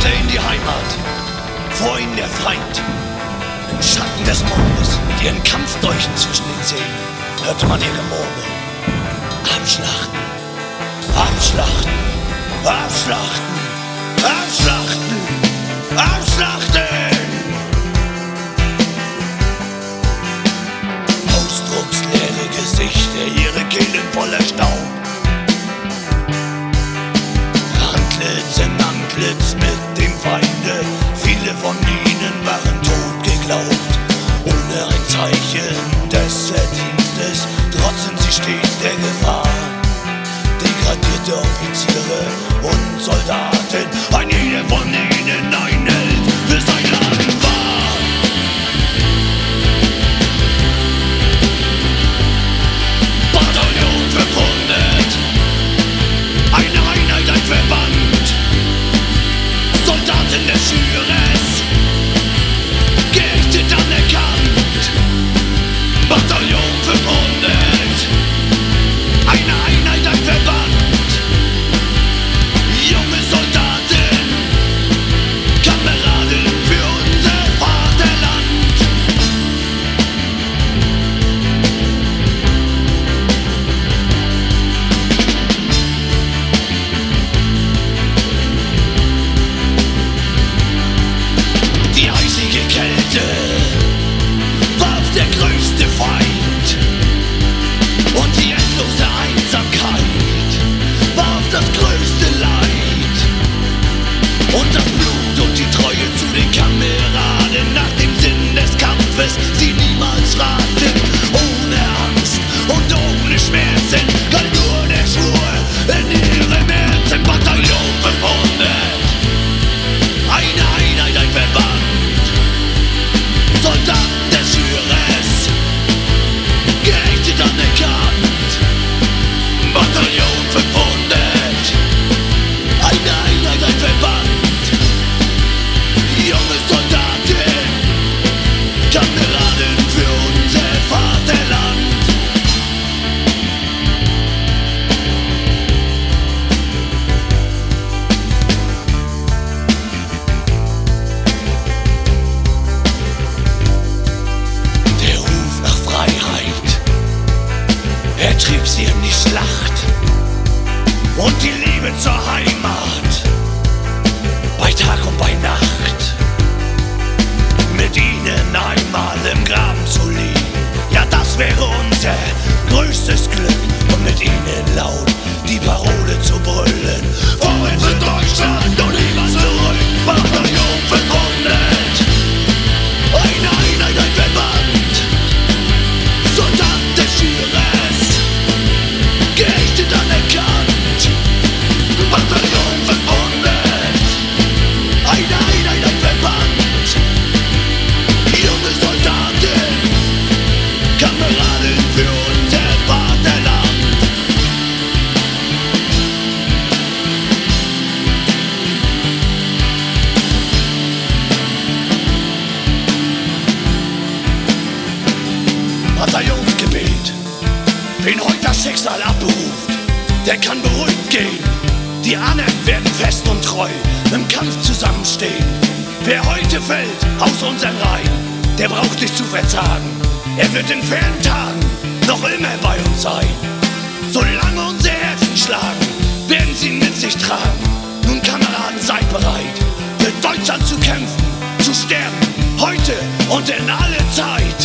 stürmte in die Heimat. Vor ihnen der Feind. Im Schatten des Mondes, mit ihren Kampfdolchen zwischen den Zähnen, hörte man ihr Gemurmel. Abschlachten, abschlachten, abschlachten, abschlachten, abschlachten! Ausdrucksleere Gesichter, ihre Kehlen voller Staub. Antlitz in Antlitz mit dem Feinde, viele von ihnen waren tot geglaubt. Ohne ein Zeichen des Verdienstes trotzen sie stets der Gefahr. Degradierte Offiziere und Soldaten, ein jeder von ihnen ein Held für sein Land war. Bataillon 500, eine Einheit, ein Verband, Soldaten des Führers, geächtet anerkannt. Bataillon 500, eine Einheit, ein Verband, junge Soldaten, Kameraden für unser Vaterland. Die eisige Kälte warf der größte Feind und die endlose Einsamkeit warf das größte Leid und das Blut und die Treue zu den Kameraden nach dem Sinn des Kampfes, sie niemals raten. Ohne Angst und ohne Schmerzen galt nur der Schwur in ihrem Herzen. Bataillon 500, eine Einheit, ein Verband, Soldaten des Führers, geächtet anerkannt. Bataillon 500, eine Einheit, ein Verband, junge Soldaten, Kameraden für unser Vaterland. Der Ruf nach Freiheit, er trieb sie in die Schlacht und die Liebe zur Heimat, bei Tag und bei Nacht. Mit ihnen einmal im Graben zu liegen, ja das wäre unser größtes Glück. Und mit ihnen laut die Parole zu brüllen: Vorwärts für Deutschland und niemals zurück. Bataillon 500, eine Einheit, ein Verband, Soldaten des Führers, geächtet anerkannt. Bataillon 500, eine Einheit, ein Verband, junge Soldaten, Kameraden für unser Vaterland. Bataillonsgebet, wen heute das Schicksal abberuft, der kann beruhigt gehen. Die Ahnen werden fest und treu im Kampf zusammenstehen. Wer heute fällt aus unseren Reihen, der braucht nicht zu verzagen. Er wird in fernen Tagen noch immer bei uns sein. Solange unsere Herzen schlagen, werden sie ihn mit sich tragen. Nun Kameraden, seid bereit, für Deutschland zu kämpfen, zu sterben, heute und in alle Zeit.